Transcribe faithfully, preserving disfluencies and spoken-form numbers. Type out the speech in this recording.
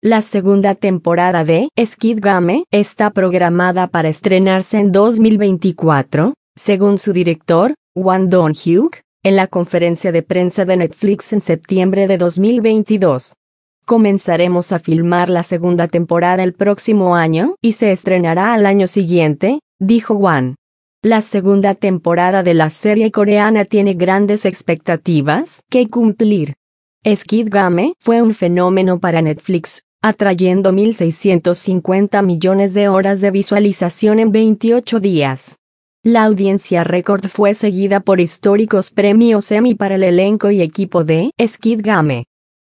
La segunda temporada de Squid Game está programada para estrenarse en dos mil veinticuatro, según su director, Won Dong-hyuk, en la conferencia de prensa de Netflix en septiembre de dos mil veintidós. Comenzaremos a filmar la segunda temporada el próximo año y se estrenará al año siguiente, dijo Won. La segunda temporada de la serie coreana tiene grandes expectativas que cumplir. Squid Game fue un fenómeno para Netflix, atrayendo mil seiscientos cincuenta millones de horas de visualización en veintiocho días. La audiencia récord fue seguida por históricos premios Emmy para el elenco y equipo de Squid Game.